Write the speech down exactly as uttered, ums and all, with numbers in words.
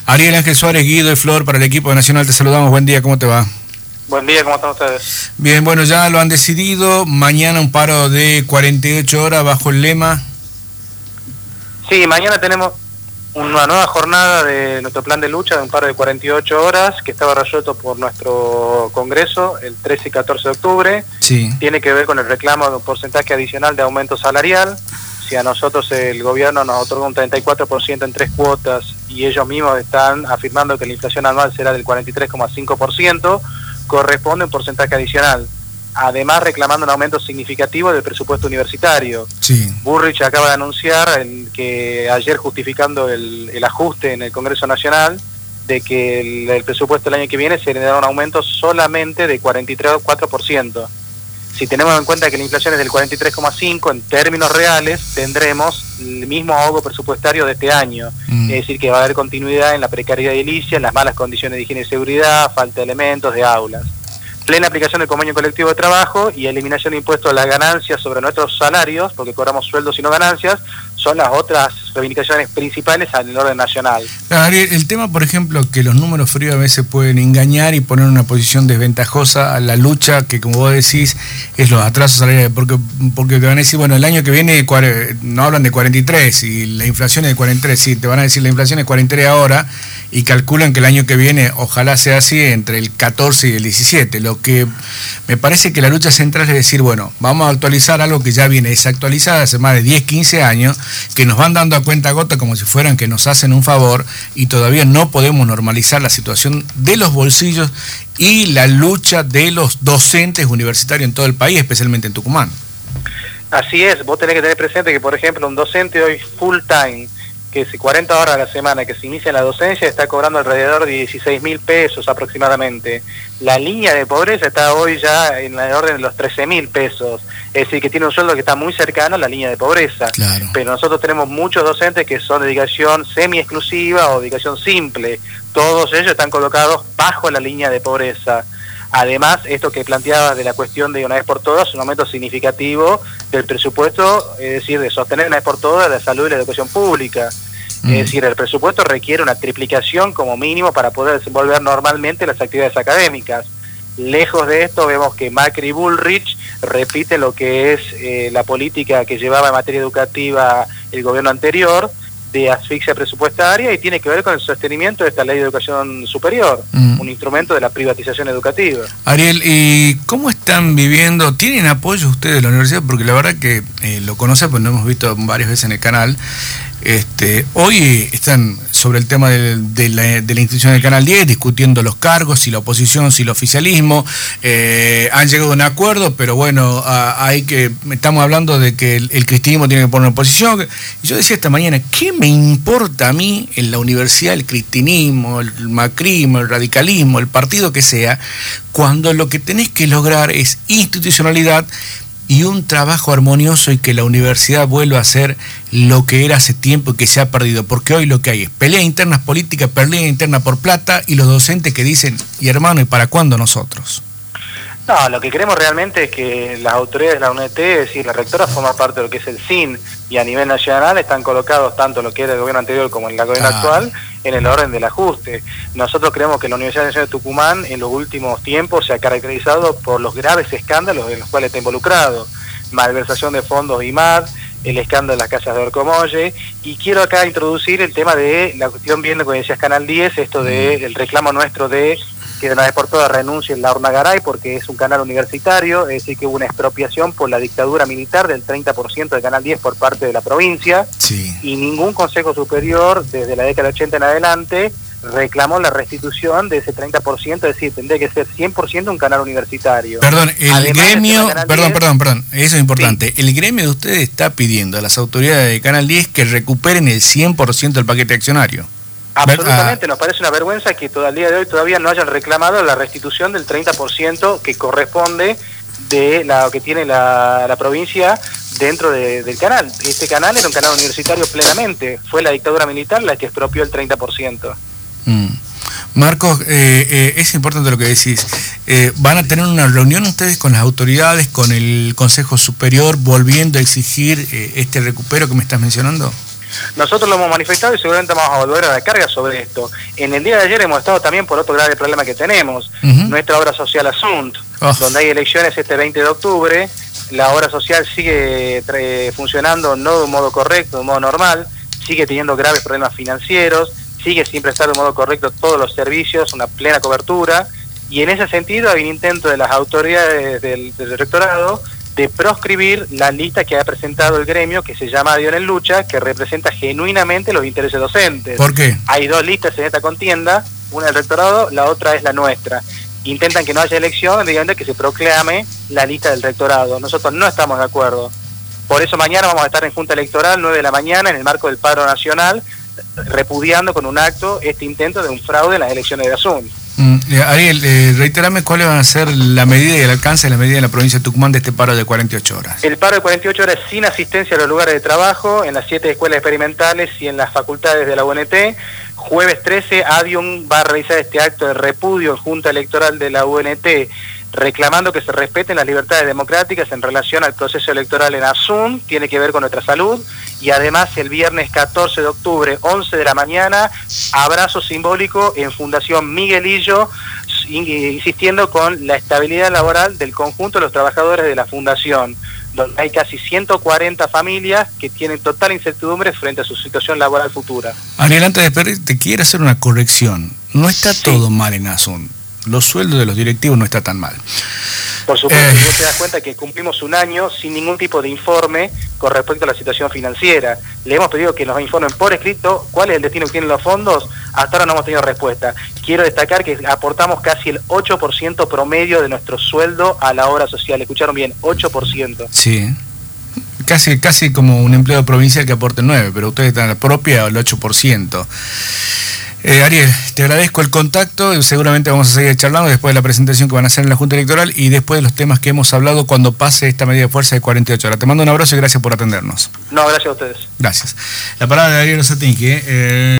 Ariel Ángel Suárez, Guido y Flor para el equipo de Nacional, te saludamos, buen día, ¿cómo te va? Buen día, ¿cómo están ustedes? Bien, bueno, ya lo han decidido, mañana un paro de cuarenta y ocho horas bajo el lema. Sí, mañana tenemos una nueva jornada de nuestro plan de lucha, de un paro de cuarenta y ocho horas, que estaba resuelto por nuestro Congreso el trece y catorce de octubre. Sí. Tiene que ver con el reclamo de un porcentaje adicional de aumento salarial. Si a nosotros el gobierno nos otorga un treinta y cuatro por ciento en tres cuotas y ellos mismos están afirmando que la inflación anual será del cuarenta y tres coma cinco por ciento, corresponde un porcentaje adicional. Además, reclamando un aumento significativo del presupuesto universitario. Sí. Bullrich acaba de anunciar el, que ayer, justificando el, el ajuste en el Congreso Nacional, de que el, el presupuesto del año que viene se le dará un aumento solamente de cuarenta y tres coma cuatro por ciento. Si tenemos en cuenta que la inflación es del cuarenta y tres coma cinco por ciento, en términos reales tendremos el mismo ahogo presupuestario de este año. Mm. Es decir, que va a haber continuidad en la precariedad edilicia, en las malas condiciones de higiene y seguridad, falta de elementos, de aulas. Plena aplicación del convenio colectivo de trabajo y eliminación de impuestos a las ganancias sobre nuestros salarios, porque cobramos sueldos y no ganancias, son las otras reivindicaciones principales al orden nacional. Ariel, el tema, por ejemplo, que los números fríos a veces pueden engañar y poner en una posición desventajosa a la lucha, que como vos decís, es los atrasos salariales, porque, porque te van a decir, bueno, el año que viene no hablan de cuarenta y tres y la inflación es de cuarenta y tres, sí, te van a decir la inflación es cuarenta y tres ahora y calculan que el año que viene, ojalá sea así, entre el catorce y el diecisiete. Lo que me parece que la lucha central es decir, bueno, vamos a actualizar algo que ya viene desactualizado hace más de diez, quince años, que nos van dando a cuenta gota como si fueran que nos hacen un favor y todavía no podemos normalizar la situación de los bolsillos y la lucha de los docentes universitarios en todo el país, especialmente en Tucumán. Así es, vos tenés que tener presente que, por ejemplo, un docente hoy full time, que es cuarenta horas a la semana, que se inicia en la docencia, está cobrando alrededor de dieciséis mil pesos aproximadamente. La línea de pobreza está hoy ya en el orden de los trece mil pesos. Es decir, que tiene un sueldo que está muy cercano a la línea de pobreza. Claro. Pero nosotros tenemos muchos docentes que son de dedicación semi-exclusiva o dedicación simple. Todos ellos están colocados bajo la línea de pobreza. Además, esto que planteabas de la cuestión de una vez por todas, un aumento significativo del presupuesto, es decir, de sostener una vez por todas la salud y la educación pública. Mm. Es decir, el presupuesto requiere una triplicación como mínimo para poder desenvolver normalmente las actividades académicas. Lejos de esto, vemos que Macri y Bullrich repiten lo que es eh, la política que llevaba en materia educativa el gobierno anterior, de asfixia presupuestaria, y tiene que ver con el sostenimiento de esta ley de educación superior, mm. un instrumento de la privatización educativa. Ariel, ¿y cómo están viviendo? ¿Tienen apoyo ustedes de la universidad? Porque la verdad que eh, lo conocen, pues lo hemos visto varias veces en el canal. Este, hoy están sobre el tema de, de, la, de la institución del Canal diez discutiendo los cargos, si la oposición, si el oficialismo, eh, han llegado a un acuerdo, pero bueno, a, hay que estamos hablando de que el, el cristianismo tiene que poner oposición. Y yo decía esta mañana, ¿qué me importa a mí en la universidad el cristianismo, el macrismo, el radicalismo, el partido que sea, cuando lo que tenés que lograr es institucionalidad y un trabajo armonioso y que la universidad vuelva a ser lo que era hace tiempo y que se ha perdido? Porque hoy lo que hay es peleas internas políticas, pelea interna por plata y los docentes que dicen, y hermano, ¿y para cuándo nosotros? No, lo que queremos realmente es que las autoridades de la U N T, es decir, la rectora forma parte de lo que es el S I N y a nivel nacional están colocados tanto en lo que era el gobierno anterior como en el gobierno ah. actual en el orden del ajuste. Nosotros creemos que la Universidad Nacional de Tucumán en los últimos tiempos se ha caracterizado por los graves escándalos en los cuales está involucrado. Malversación de fondos I M A D, el escándalo de las casas de Orcomolle, y quiero acá introducir el tema de la cuestión, viendo que decías Canal diez, esto de el reclamo nuestro de que de una vez por todas renuncie la Urnagaray porque es un canal universitario, es decir, que hubo una expropiación por la dictadura militar del treinta por ciento de Canal diez por parte de la provincia, sí. y ningún consejo superior desde la década del ochenta en adelante reclamó la restitución de ese treinta por ciento, es decir, tendría que ser cien por ciento un canal universitario. Perdón, el Además, gremio, Canal perdón, diez, perdón, perdón, eso es importante. Sí. El gremio de ustedes está pidiendo a las autoridades de Canal diez que recuperen el cien por ciento del paquete accionario. Absolutamente, nos parece una vergüenza que todavía al día de hoy todavía no hayan reclamado la restitución del treinta por ciento que corresponde de la que tiene la, la provincia dentro de, del canal. Este canal era un canal universitario plenamente, fue la dictadura militar la que expropió el treinta por ciento. Mm. Marcos, eh, eh, es importante lo que decís. Eh, ¿Van a tener una reunión ustedes con las autoridades, con el Consejo Superior, volviendo a exigir eh, este recupero que me estás mencionando? Nosotros lo hemos manifestado y seguramente vamos a volver a la carga sobre esto. En el día de ayer hemos estado también por otro grave problema que tenemos, uh-huh. nuestra obra social Asunt, oh. donde hay elecciones este veinte de octubre, la obra social sigue eh, funcionando no de un modo correcto, de un modo normal, sigue teniendo graves problemas financieros, sigue sin prestar de un modo correcto todos los servicios, una plena cobertura, y en ese sentido hay un intento de las autoridades del, del rectorado de proscribir la lista que ha presentado el gremio, que se llama Adión en Lucha, que representa genuinamente los intereses docentes. ¿Por qué? Hay dos listas en esta contienda, una del rectorado, la otra es la nuestra. Intentan que no haya elección, digamos que se proclame la lista del rectorado. Nosotros no estamos de acuerdo. Por eso mañana vamos a estar en Junta Electoral, nueve de la mañana, en el marco del paro nacional, repudiando con un acto este intento de un fraude en las elecciones de Asun. Mm, eh, Ariel, eh, reiterame cuáles van a ser la medida y el alcance de la medida en la provincia de Tucumán de este paro de cuarenta y ocho horas. El paro de cuarenta y ocho horas sin asistencia a los lugares de trabajo, en las siete escuelas experimentales y en las facultades de la U N T. Jueves trece, Adium va a realizar este acto de repudio en Junta Electoral de la U N T, reclamando que se respeten las libertades democráticas en relación al proceso electoral en Asun, tiene que ver con nuestra salud, y además el viernes catorce de octubre, once de la mañana, abrazo simbólico en Fundación Miguelillo, insistiendo con la estabilidad laboral del conjunto de los trabajadores de la Fundación, donde hay casi ciento cuarenta familias que tienen total incertidumbre frente a su situación laboral futura. Ariel, antes de despedir, te quiero hacer una corrección. No está sí. todo mal en Asun. Los sueldos de los directivos no está tan mal. Por supuesto, eh. vos te das cuenta que cumplimos un año sin ningún tipo de informe con respecto a la situación financiera. Le hemos pedido que nos informen por escrito cuál es el destino que tienen los fondos. Hasta ahora no hemos tenido respuesta. Quiero destacar que aportamos casi el ocho por ciento promedio de nuestro sueldo a la obra social. ¿Escucharon bien? ocho por ciento. Sí. Casi, casi como un empleo provincial que aporte nueve, pero ustedes están a la propia el ocho por ciento. Eh, Ariel, te agradezco el contacto, seguramente vamos a seguir charlando después de la presentación que van a hacer en la Junta Electoral y después de los temas que hemos hablado cuando pase esta medida de fuerza de cuarenta y ocho horas. Te mando un abrazo y gracias por atendernos. No, gracias a ustedes. Gracias. La palabra de Ariel Osatinski. Eh...